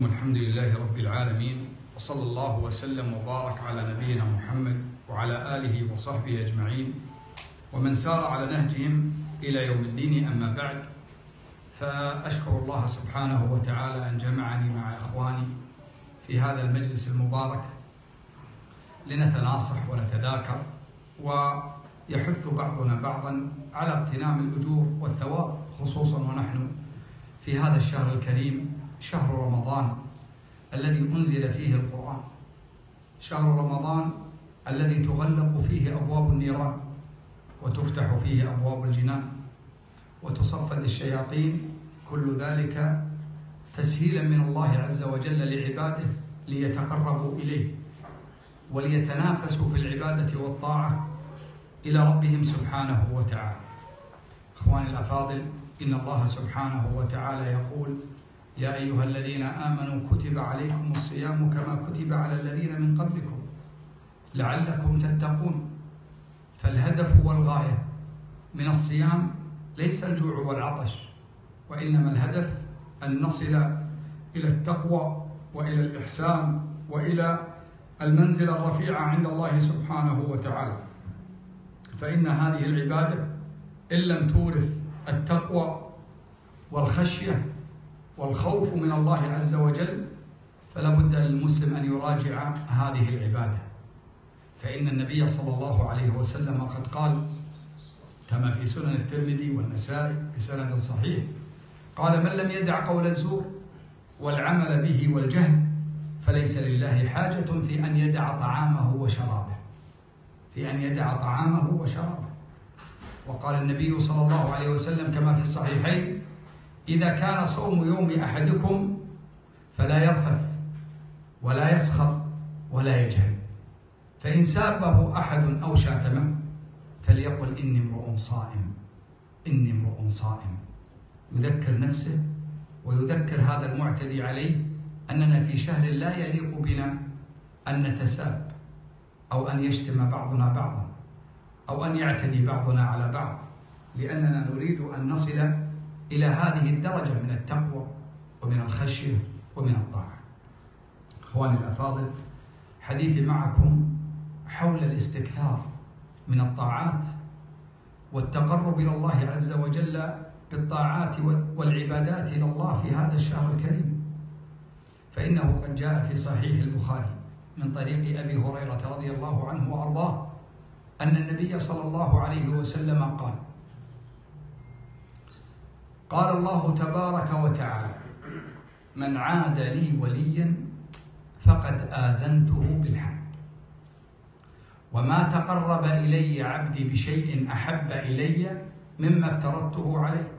الحمد لله رب العالمين، وصلى الله وسلم وبارك على نبينا محمد وعلى آله وصحبه أجمعين ومن سار على نهجهم إلى يوم الدين. أما بعد، فأشكر الله سبحانه وتعالى أن جمعني مع إخواني في هذا المجلس المبارك لنتناصح ونتذاكر، ويحث بعضنا بعضا على اغتنام الأجور والثواب، خصوصا ونحن في هذا الشهر الكريم، شهر رمضان الذي أنزل فيه القرآن، شهر رمضان الذي تغلق فيه أبواب النيران وتفتح فيه أبواب الجنان وتصفد الشياطين، كل ذلك تسهيلا من الله عز وجل لعباده ليتقربوا إليه وليتنافسوا في العبادة والطاعة إلى ربهم سبحانه وتعالى. إخواني الأفاضل، إن الله سبحانه وتعالى يقول: يا أيها الذين آمنوا كتب عليكم الصيام كما كتب على الذين من قبلكم لعلكم تتقون. فالهدف والغاية من الصيام ليس الجوع والعطش، وإنما الهدف أن نصل إلى التقوى وإلى الإحسان وإلى المنزلة الرفيعة عند الله سبحانه وتعالى. فإن هذه العبادة إن لم تورث التقوى والخشية والخوف من الله عز وجل فلا بد للمسلم أن يراجع هذه العبادة. فإن النبي صلى الله عليه وسلم قد قال كما في سنن الترمذي والنسائي بسند صحيح، قال: من لم يدع قول الزور والعمل به والجهل فليس لله حاجة في أن يدع طعامه وشرابه، وقال النبي صلى الله عليه وسلم كما في الصحيحين: إذا كان صوم يوم أحدكم فلا يرفث ولا يسخط ولا يجهل، فإن سابه أحد أو شاتمه فليقل إني امرؤ صائم، يذكر نفسه ويذكر هذا المعتدي عليه أننا في شهر لا يليق بنا أن نتساب أو أن يشتم بعضنا بعضا أو أن يعتدي بعضنا على بعض، لأننا نريد أن نصل إلى هذه الدرجة من التقوى ومن الخشية ومن الطاعة. إخواني الأفاضل، حديثي معكم حول الاستكثار من الطاعات والتقرب إلى الله عز وجل بالطاعات والعبادات إلى الله في هذا الشهر الكريم. فإنه قد جاء في صحيح البخاري من طريق أبي هريرة رضي الله عنه وأرضاه أن النبي صلى الله عليه وسلم قال الله تبارك وتعالى: من عاد لي وليا فقد آذنته بالحرب، وما تقرب إلي عبدي بشيء أحب إلي مما افترضته عليه،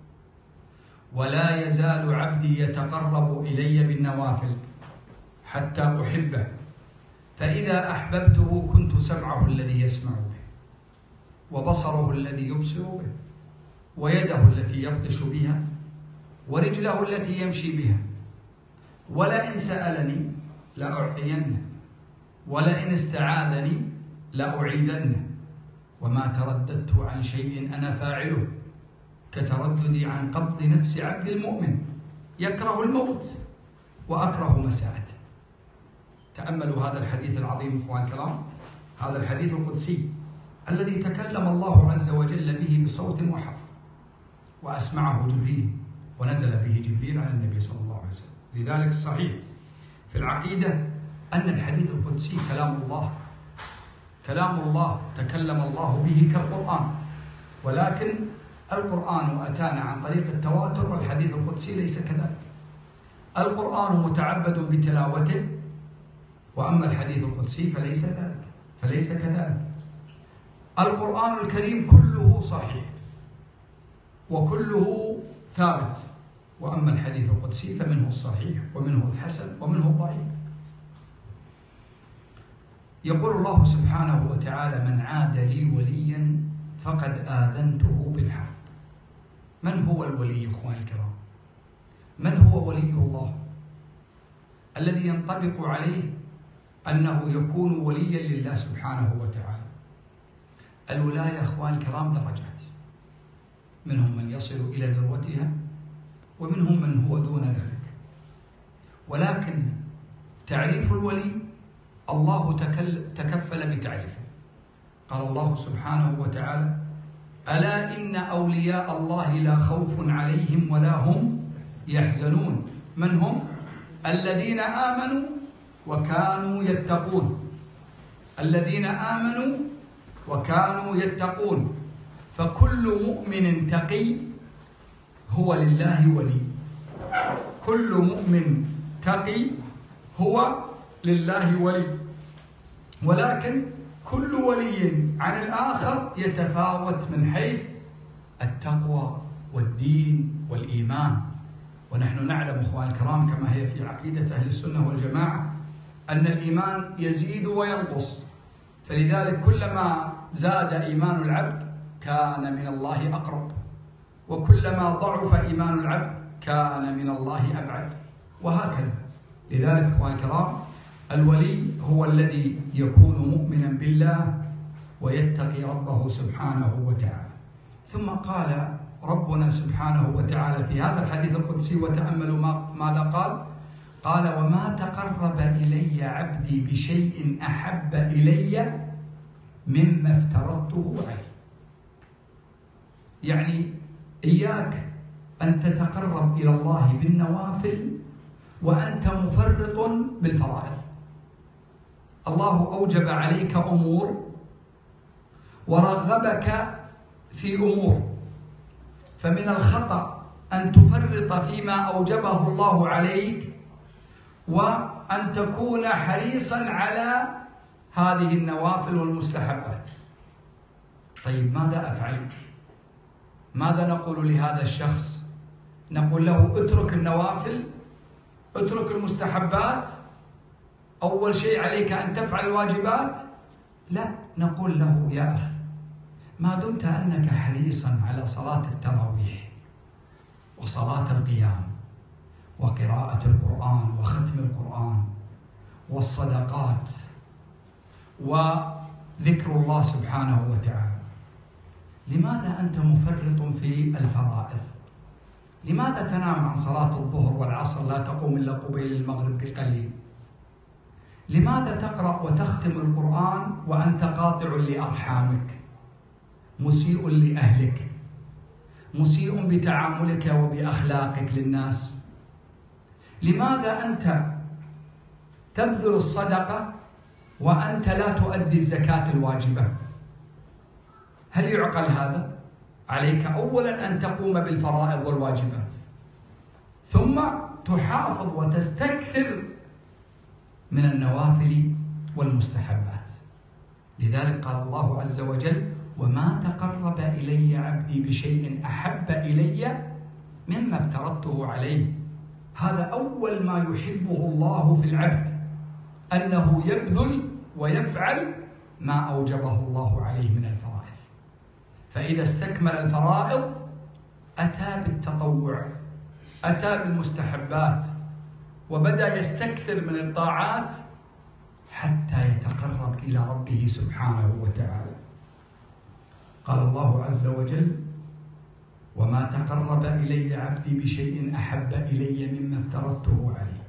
ولا يزال عبدي يتقرب إلي بالنوافل حتى أحبه، فإذا أحببته كنت سمعه الذي يسمع به، وبصره الذي يبصر به، ويده التي يبطش بها، ورجله التي يمشي بها، ولئن سألني لأعطينه، ولئن استعاذني لأعيذنه، وما ترددت عن شيء أنا فاعله كترددي عن قبض نفس عبد المؤمن يكره الموت وأكره مساءته. تأملوا هذا الحديث العظيم إخوان الكرام، هذا الحديث القدسي الذي تكلم الله عز وجل به بصوت وحرف، وأسمعه جبريل، ونزل به جبريل على النبي صلى الله عليه وسلم. لذلك الصحيح في العقيدة أن الحديث القدسي كلام الله تكلم الله به كالقرآن، ولكن القرآن أتانا عن طريق التواتر، والحديث القدسي ليس كذلك. القرآن متعبد بتلاوته، وأما الحديث القدسي فليس كذلك. القرآن الكريم كله صحيح وكله ثابت، وأما الحديث القدسي فمنه الصحيح ومنه الحسن ومنه الضعيف. يقول الله سبحانه وتعالى: من عاد لي وليا فقد آذنته بالحرب. من هو الولي إخواني الكرام؟ من هو ولي الله الذي ينطبق عليه أنه يكون وليا لله سبحانه وتعالى؟ الولاية إخواني الكرام درجات، منهم من يصل إلى ذروتها ومنهم من هو دون ذلك، ولكن تعريف الولي الله تكفل بتعريفه. قال الله سبحانه وتعالى: ألا إن أولياء الله لا خوف عليهم ولا هم يحزنون. من هم؟ الذين آمنوا وكانوا يتقون. الذين آمنوا وكانوا يتقون. فكل مؤمن تقي هو لله ولي. كل مؤمن تقي هو لله ولي، ولكن كل ولي عن الآخر يتفاوت من حيث التقوى والدين والإيمان. ونحن نعلم أخوان الكرام كما هي في عقيدة أهل السنة والجماعة أن الإيمان يزيد وينقص، فلذلك كلما زاد إيمان العبد كان من الله أقرب، وكلما ضعف إيمان العبد كان من الله أبعد، وهكذا. لذلك أخوان الكرام الولي هو الذي يكون مؤمنا بالله ويتقي ربه سبحانه وتعالى. ثم قال ربنا سبحانه وتعالى في هذا الحديث القدسي، وتأملوا ماذا قال: قال: وما تقرب إلي عبدي بشيء أحب إلي مما افترضته عليه. يعني إياك أن تتقرب إلى الله بالنوافل وأنت مفرط بالفرائض. الله أوجب عليك أمور ورغبك في أمور، فمن الخطأ أن تفرط فيما أوجبه الله عليك وأن تكون حريصا على هذه النوافل والمستحبات. طيب ماذا أفعل؟ ماذا نقول لهذا الشخص؟ نقول له اترك النوافل، اترك المستحبات، أول شيء عليك أن تفعل الواجبات؟ لا، نقول له يا أخي ما دمت أنك حريصا على صلاة التراويح وصلاة القيام وقراءة القرآن وختم القرآن والصدقات وذكر الله سبحانه وتعالى، لماذا أنت مفرط في الفرائض؟ لماذا تنام عن صلاة الظهر والعصر لا تقوم إلا قبيل المغرب بقليل؟ لماذا تقرأ وتختم القرآن وأنت قاطع لأرحامك، مسيء لأهلك، مسيء بتعاملك وبأخلاقك للناس؟ لماذا أنت تبذل الصدقة وأنت لا تؤدي الزكاة الواجبة؟ هل يعقل هذا؟ عليك أولا أن تقوم بالفرائض والواجبات، ثم تحافظ وتستكثر من النوافل والمستحبات. لذلك قال الله عز وجل: وما تقرب إلي عبدي بشيء أحب إلي مما افترضته عليه. هذا أول ما يحبه الله في العبد، أنه يبذل ويفعل ما أوجبه الله عليه من الفرائض. فإذا استكمل الفرائض أتى بالتطوع، أتى بالمستحبات، وبدأ يستكثر من الطاعات حتى يتقرب إلى ربه سبحانه وتعالى. قال الله عز وجل: وما تقرب إلي عبدي بشيء أحب إلي مما افترضته عليه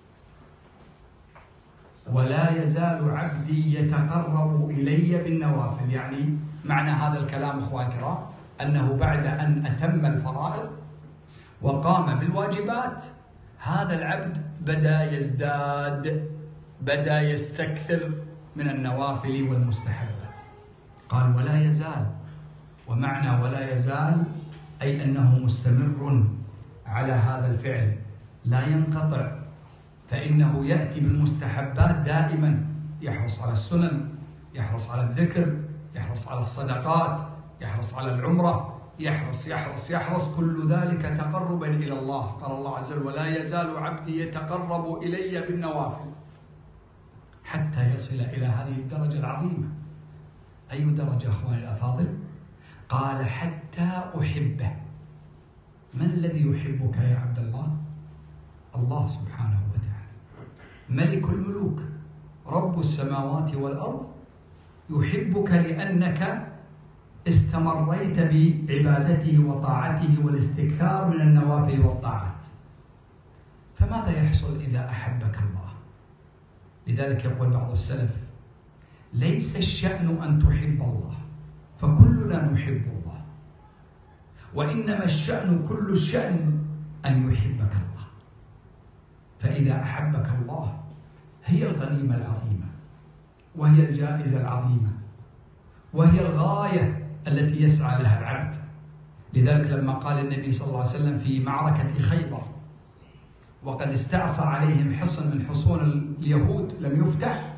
ولا يزال عبدي يتقرب إلي بالنوافل. يعني معنى هذا الكلام أخوان الكرام أنه بعد أن أتم الفرائض وقام بالواجبات هذا العبد بدأ يزداد، بدأ يستكثر من النوافل والمستحبات. قال: ولا يزال، ومعنى ولا يزال أي أنه مستمر على هذا الفعل لا ينقطع، فإنه يأتي بالمستحبات دائما، يحرص على السنن، يحرص على الذكر، يحرص على الصدقات، يحرص على العمرة، يحرص كل ذلك تقربا إلى الله. قال الله عز وجل: ولا يزال عبدي يتقرب إلي بالنوافل حتى يصل إلى هذه الدرجة العظيمة. أي درجة أخواني الأفاضل؟ قال: حتى أحبه. من الذي يحبك يا عبد الله؟ الله سبحانه وتعالى، ملك الملوك، رب السماوات والأرض، يحبك لأنك استمريت بعبادته وطاعته والاستكثار من النوافل والطاعات. فماذا يحصل إذا أحبك الله؟ لذلك يقول بعض السلف: ليس الشأن أن تحب الله، فكلنا نحب الله، وإنما الشأن كل الشأن أن يحبك الله. فإذا أحبك الله هي الغنيمة العظيمة، وهي الجائزة العظيمة، وهي الغاية التي يسعى لها العبد. لذلك لما قال النبي صلى الله عليه وسلم في معركة خيبر وقد استعصى عليهم حصن من حصون اليهود لم يفتح،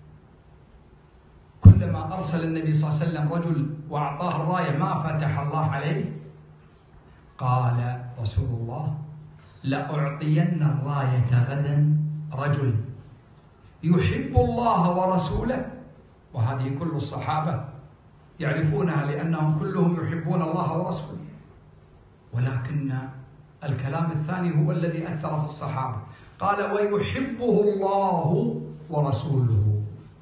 كلما أرسل النبي صلى الله عليه وسلم رجل وأعطاه الراية ما فتح الله عليه، قال رسول الله: لأعطين الراية غدا رجل يحب الله ورسوله. وهذه كل الصحابة يعرفونها لأنهم كلهم يحبون الله ورسوله، ولكن الكلام الثاني هو الذي أثر في الصحابة. قال: ويحبه الله ورسوله.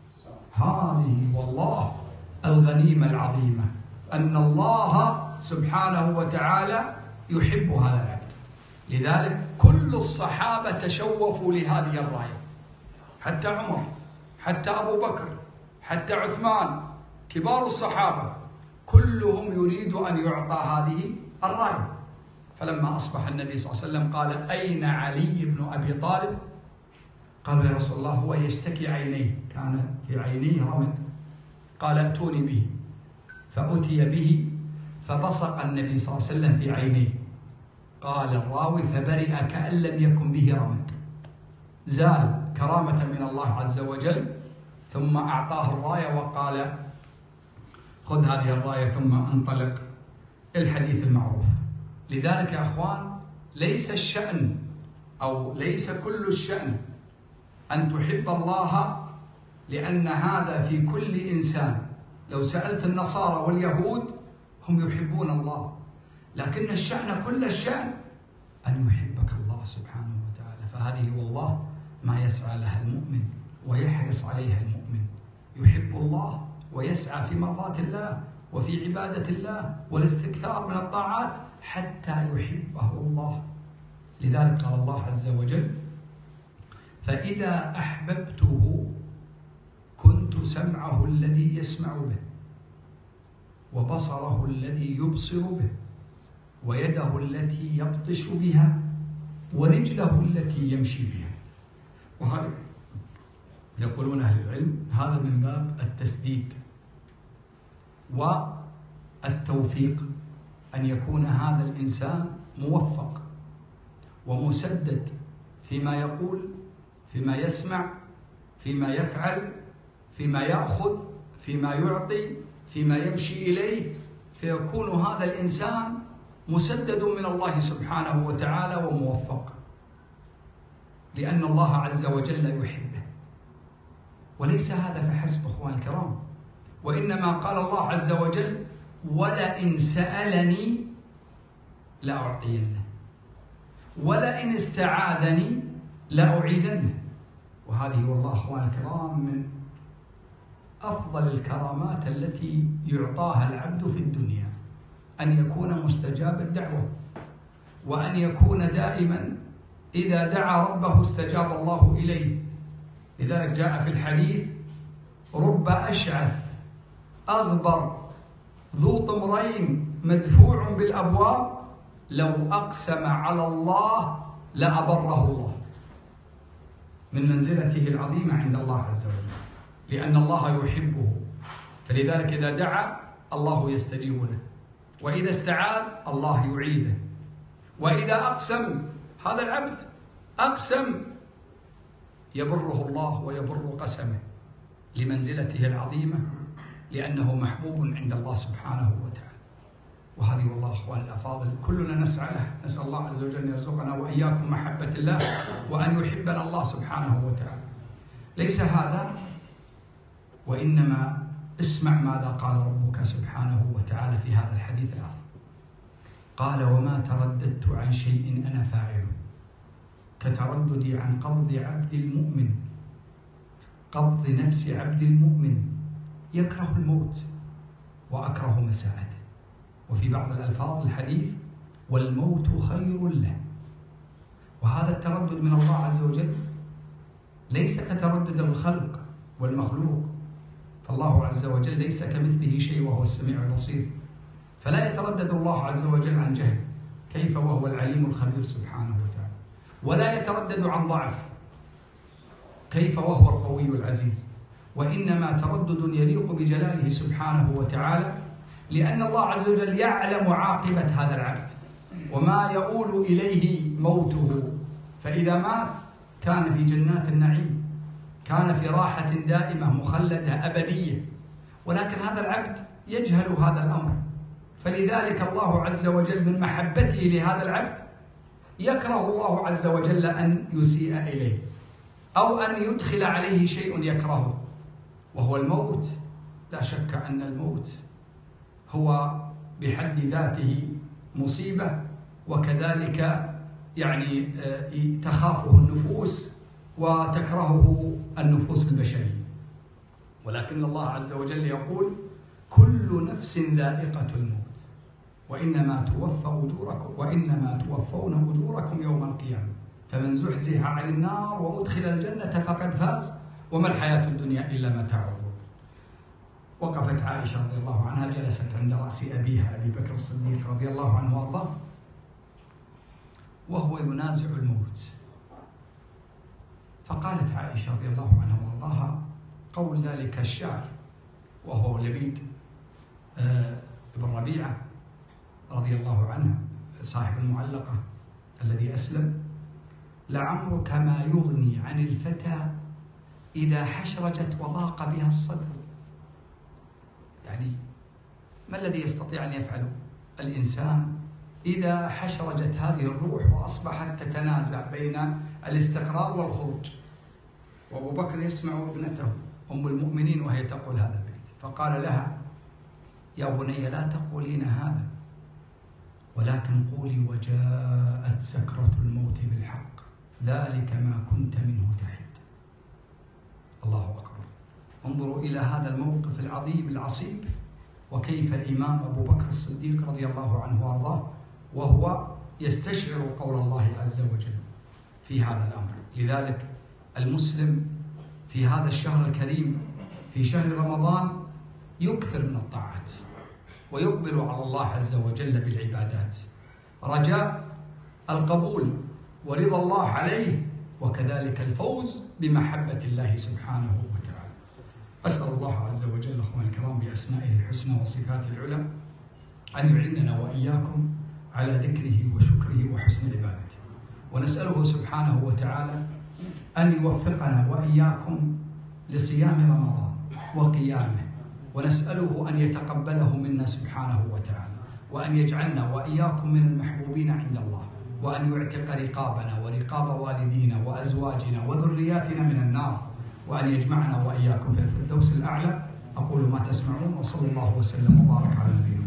هذه والله الغنيمة العظيمة، أن الله سبحانه وتعالى يحب هذا العبد. لذلك كل الصحابة تشوفوا لهذه الراية، حتى عمر، حتى أبو بكر، حتى عثمان، كبار الصحابة كلهم يريد أن يعطى هذه الراية. فلما أصبح النبي صلى الله عليه وسلم قال: أين علي بن أبي طالب؟ قال: يا رسول الله هو يشتكي عينيه، كان في عينيه رمد. قال: ائتوني به. فأتي به فبصق النبي صلى الله عليه وسلم في عينيه. قال الراوي: فبرئ كأن لم يكن به رمد، زال كرامة من الله عز وجل. ثم أعطاه الراية وقال: خذ هذه الراية ثم انطلق. الحديث المعروف. لذلك يا أخوان، ليس الشأن أو ليس كل الشأن أن تحب الله، لأن هذا في كل إنسان. لو سألت النصارى واليهود هم يحبون الله، لكن الشأن كل الشأن أن يحبك الله سبحانه وتعالى. فهذه والله ما يسعى لها المؤمن ويحرص عليها المؤمن، يحب الله ويسعى في مرضاة الله وفي عبادة الله والاستكثار من الطاعات حتى يحبه الله. لذلك قال الله عز وجل: فإذا أحببته كنت سمعه الذي يسمع به، وبصره الذي يبصر به، ويده التي يبطش بها، ورجله التي يمشي بها. وهذا يقولون أهل العلم هذا من باب التسديد والتوفيق، أن يكون هذا الإنسان موفق ومسدد فيما يقول، فيما يسمع، فيما يفعل، فيما يأخذ، فيما يعطي، فيما يمشي إليه، فيكون هذا الإنسان مسدد من الله سبحانه وتعالى وموفق، لأن الله عز وجل يحبه. وليس هذا فحسب أخوان الكرام، وإنما قال الله عز وجل: ولئن سألني لأعطينه، ولئن استعاذني لأعيذنه. وهذه والله أخوان الكرام من أفضل الكرامات التي يعطاها العبد في الدنيا، أن يكون مستجاب الدعوة، وأن يكون دائما إذا دعا ربه استجاب الله إليه. لذلك جاء في الحديث: رب أشعث أغبر ذو طمرين مدفوع بالأبواب لو أقسم على الله لأبره الله. من منزلته العظيمة عند الله عز وجل، لأن الله يحبه. فلذلك إذا دعا الله يستجيب له، وإذا استعاذ الله يعيذه، وإذا أقسم هذا العبد أقسم يبره الله ويبر قسمه لمنزلته العظيمة، لأنه محبوب عند الله سبحانه وتعالى. وهذه والله أخوان الأفاضل كلنا نسعى له، نسأل الله عز وجل أن يرزقنا وإياكم محبة الله وأن يحبنا الله سبحانه وتعالى. ليس هذا، وإنما اسمع ماذا قال ربك سبحانه وتعالى في هذا الحديث العظيم. قال: وما ترددت عن شيء أنا فاعله كترددي عن قبض عبد المؤمن، قبض نفس عبد المؤمن يكره الموت وأكره مساءته. وفي بعض الألفاظ الحديث: والموت خير له. وهذا التردد من الله عز وجل ليس كتردد الخلق والمخلوق، فالله عز وجل ليس كمثله شيء وهو السميع البصير، فلا يتردد الله عز وجل عن جهل، كيف وهو العليم الخبير سبحانه وتعالى، ولا يتردد عن ضعف، كيف وهو القوي العزيز، وإنما تردد يليق بجلاله سبحانه وتعالى، لأن الله عز وجل يعلم عاقبة هذا العبد وما يؤول إليه موته، فإذا مات كان في جنات النعيم، كان في راحة دائمة مخلدة أبدية، ولكن هذا العبد يجهل هذا الأمر، فلذلك الله عز وجل من محبته لهذا العبد يكره الله عز وجل أن يسيء إليه أو أن يدخل عليه شيء يكرهه، وهو الموت. لا شك أن الموت هو بحد ذاته مصيبة، وكذلك يعني تخافه النفوس وتكرهه النفوس البشرية، ولكن الله عز وجل يقول كل نفس ذائقة الموت وإنما توفون أجوركم يوم القيامة فمن زحزح عن النار وأدخل الجنة فقد فاز وما الحياة الدنيا إلا متاع الغرور. وقفت عائشة رضي الله عنها، جلست عند رأس أبيها أبي بكر الصديق رضي الله عنه وارضاه وهو ينازع الموت، فقالت عائشة رضي الله عنها وارضاها قول ذلك الشاعر وهو لبيد بن ربيعة رضي الله عنه صاحب المعلقة الذي أسلم: لعمرك ما يغني عن الفتى إذا حشرجت وضاق بها الصدر. يعني ما الذي يستطيع أن يفعله الإنسان إذا حشرجت هذه الروح وأصبحت تتنازع بين الاستقرار والخروج؟ وأبو بكر يسمع ابنته أم المؤمنين وهي تقول هذا البيت، فقال لها: يا بني لا تقولين هذا، ولكن قولي وجاءت سكرة الموت بالحق ذلك ما كنت منه تحد. الله أكبر. انظروا إلى هذا الموقف العظيم العصيب، وكيف الإمام أبو بكر الصديق رضي الله عنه وارضاه وهو يستشعر قول الله عز وجل في هذا الأمر. لذلك المسلم في هذا الشهر الكريم، في شهر رمضان، يكثر من الطاعات ويقبل على الله عز وجل بالعبادات، رجاء القبول ورضا الله عليه، وكذلك الفوز بمحبة الله سبحانه وتعالى. أسأل الله عز وجل أخواني الكرام بأسمائه الحسنى وصفاته العلى أن يعيننا وإياكم على ذكره وشكره وحسن عبادته، ونسأله سبحانه وتعالى أن يوفقنا وإياكم لصيام رمضان وقيامه، ونسأله أن يتقبله منا سبحانه وتعالى، وأن يجعلنا وإياكم من المحبوبين عند الله، وأن يعتق رقابنا ورقاب والدينا وأزواجنا وذرياتنا من النار، وأن يجمعنا وإياكم في الفردوس الأعلى. أقول ما تسمعون، وصلى الله وسلم وبارك على نبينا